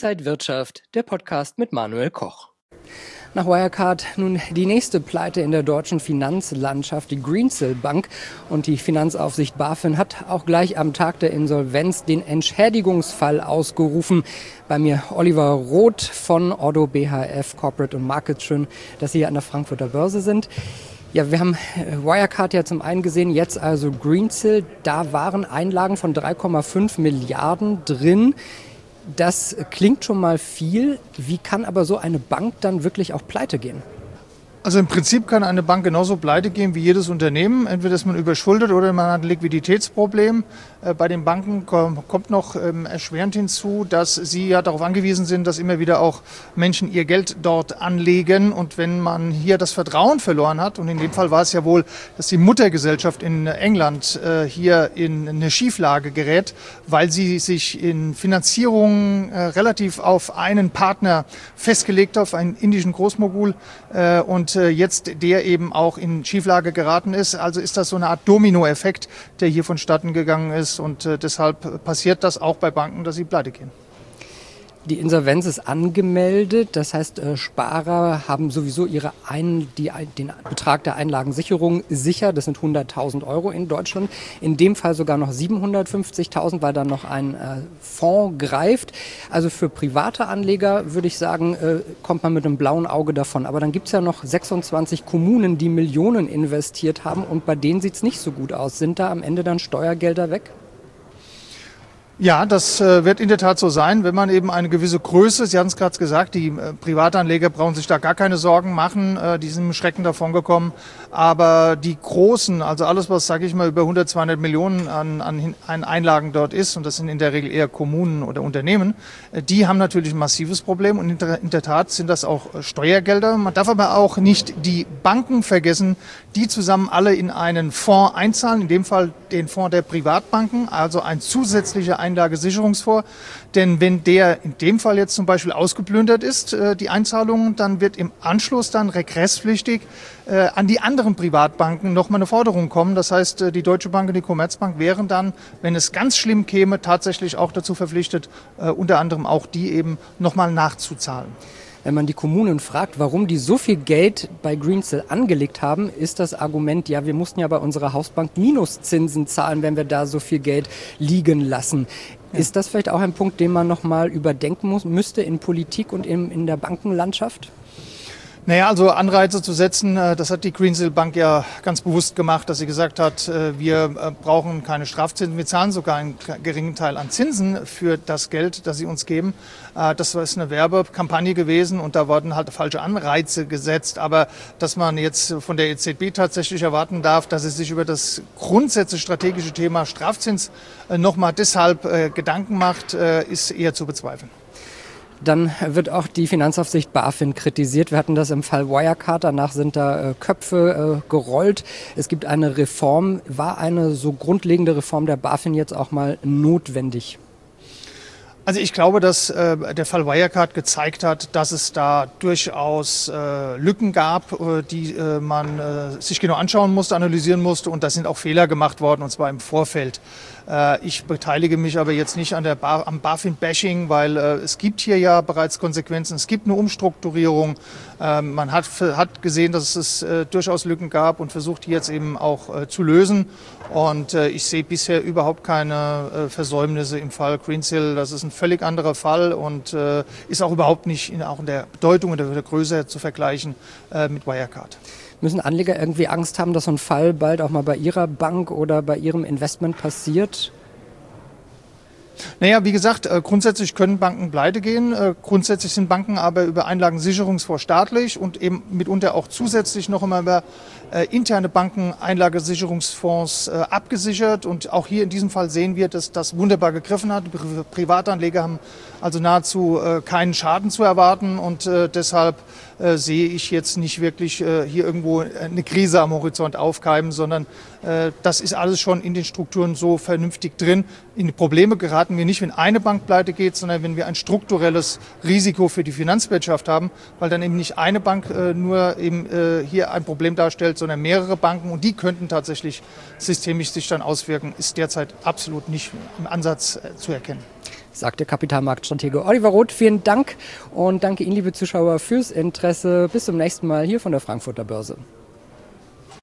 Inside Wirtschaft, der Podcast mit Manuel Koch. Nach Wirecard nun die nächste Pleite in der deutschen Finanzlandschaft, die Greensill Bank. Und die Finanzaufsicht BaFin hat auch gleich am Tag der Insolvenz den Entschädigungsfall ausgerufen. Bei mir Oliver Roth von Oddo BHF Corporate und Markets. Schön, dass Sie hier an der Frankfurter Börse sind. Ja, wir haben Wirecard ja zum einen gesehen, jetzt also Greensill. Da waren Einlagen von 3,5 Milliarden drin. Das klingt schon mal viel. Wie kann aber so eine Bank dann wirklich auch pleite gehen? Also im Prinzip kann eine Bank genauso pleite gehen wie jedes Unternehmen. Entweder ist man überschuldet oder man hat ein Liquiditätsproblem. Bei den Banken kommt noch erschwerend hinzu, dass sie ja darauf angewiesen sind, dass immer wieder auch Menschen ihr Geld dort anlegen. Und wenn man hier das Vertrauen verloren hat, und in dem Fall war es ja wohl, dass die Muttergesellschaft in England hier in eine Schieflage gerät, weil sie sich in Finanzierung relativ auf einen Partner festgelegt hat, auf einen indischen Großmogul, und jetzt der eben auch in Schieflage geraten ist. Also ist das so eine Art Dominoeffekt, der hier vonstatten gegangen ist. Und deshalb passiert das auch bei Banken, dass sie pleite gehen. Die Insolvenz ist angemeldet, das heißt, Sparer haben sowieso den Betrag der Einlagensicherung sicher. Das sind 100.000 Euro in Deutschland. In dem Fall sogar noch 750.000, weil dann noch ein Fonds greift. Also für private Anleger würde ich sagen, kommt man mit einem blauen Auge davon. Aber dann gibt es ja noch 26 Kommunen, die Millionen investiert haben und bei denen sieht es nicht so gut aus. Sind da am Ende dann Steuergelder weg? Ja, das wird in der Tat so sein, wenn man eben eine gewisse Größe, Sie haben es gerade gesagt, die Privatanleger brauchen sich da gar keine Sorgen machen, die sind im Schrecken davon gekommen. Aber die Großen, also alles, was, sage ich mal, über 100, 200 Millionen an Einlagen dort ist, und das sind in der Regel eher Kommunen oder Unternehmen, die haben natürlich ein massives Problem. Und in der Tat sind das auch Steuergelder. Man darf aber auch nicht die Banken vergessen, die zusammen alle in einen Fonds einzahlen, in dem Fall den Fonds der Privatbanken, also ein zusätzlicher Einlagesicherungsfonds. Denn wenn der in dem Fall jetzt zum Beispiel ausgeplündert ist, die Einzahlungen, dann wird im Anschluss dann regresspflichtig an die anderen Privatbanken nochmal eine Forderung kommen. Das heißt, die Deutsche Bank und die Commerzbank wären dann, wenn es ganz schlimm käme, tatsächlich auch dazu verpflichtet, unter anderem auch die eben nochmal nachzuzahlen. Wenn man die Kommunen fragt, warum die so viel Geld bei Greensill angelegt haben, ist das Argument, ja, wir mussten ja bei unserer Hausbank Minuszinsen zahlen, wenn wir da so viel Geld liegen lassen. Ja. Ist das vielleicht auch ein Punkt, den man nochmal überdenken müsste in Politik und in der Bankenlandschaft? Naja, also Anreize zu setzen, das hat die Greensill Bank ja ganz bewusst gemacht, dass sie gesagt hat, wir brauchen keine Strafzinsen, wir zahlen sogar einen geringen Teil an Zinsen für das Geld, das sie uns geben. Das ist eine Werbekampagne gewesen und da wurden halt falsche Anreize gesetzt. Aber dass man jetzt von der EZB tatsächlich erwarten darf, dass sie sich über das grundsätzliche strategische Thema Strafzins nochmal deshalb Gedanken macht, ist eher zu bezweifeln. Dann wird auch die Finanzaufsicht BaFin kritisiert. Wir hatten das im Fall Wirecard, danach sind da Köpfe gerollt. Es gibt eine Reform. War eine so grundlegende Reform der BaFin jetzt auch mal notwendig? Also ich glaube, dass der Fall Wirecard gezeigt hat, dass es da durchaus Lücken gab, die man sich genau anschauen musste, analysieren musste. Und da sind auch Fehler gemacht worden, und zwar im Vorfeld. Ich beteilige mich aber jetzt nicht an am BaFin-Bashing, weil es gibt hier ja bereits Konsequenzen. Es gibt eine Umstrukturierung. Man hat gesehen, dass es durchaus Lücken gab und versucht, die jetzt eben auch zu lösen. Und ich sehe bisher überhaupt keine Versäumnisse im Fall Greensill. Das ist ein völlig anderer Fall und ist auch überhaupt nicht auch in der Bedeutung oder der Größe zu vergleichen mit Wirecard. Müssen Anleger irgendwie Angst haben, dass so ein Fall bald auch mal bei ihrer Bank oder bei ihrem Investment passiert? Naja, wie gesagt, grundsätzlich können Banken pleite gehen. Grundsätzlich sind Banken aber über Einlagensicherungsfonds staatlich und eben mitunter auch zusätzlich noch einmal über interne Banken-Einlagensicherungsfonds abgesichert. Und auch hier in diesem Fall sehen wir, dass das wunderbar gegriffen hat. Privatanleger haben also nahezu keinen Schaden zu erwarten. Und deshalb sehe ich jetzt nicht wirklich hier irgendwo eine Krise am Horizont aufkeimen, sondern das ist alles schon in den Strukturen so vernünftig drin. In die Probleme geraten wir nicht, wenn eine Bank pleite geht, sondern wenn wir ein strukturelles Risiko für die Finanzwirtschaft haben, weil dann eben nicht eine Bank nur eben hier ein Problem darstellt, sondern mehrere Banken, und die könnten tatsächlich systemisch sich dann auswirken, ist derzeit absolut nicht im Ansatz zu erkennen. sagt der Kapitalmarktstratege Oliver Roth. Vielen Dank und danke Ihnen, liebe Zuschauer, fürs Interesse. Bis zum nächsten Mal hier von der Frankfurter Börse.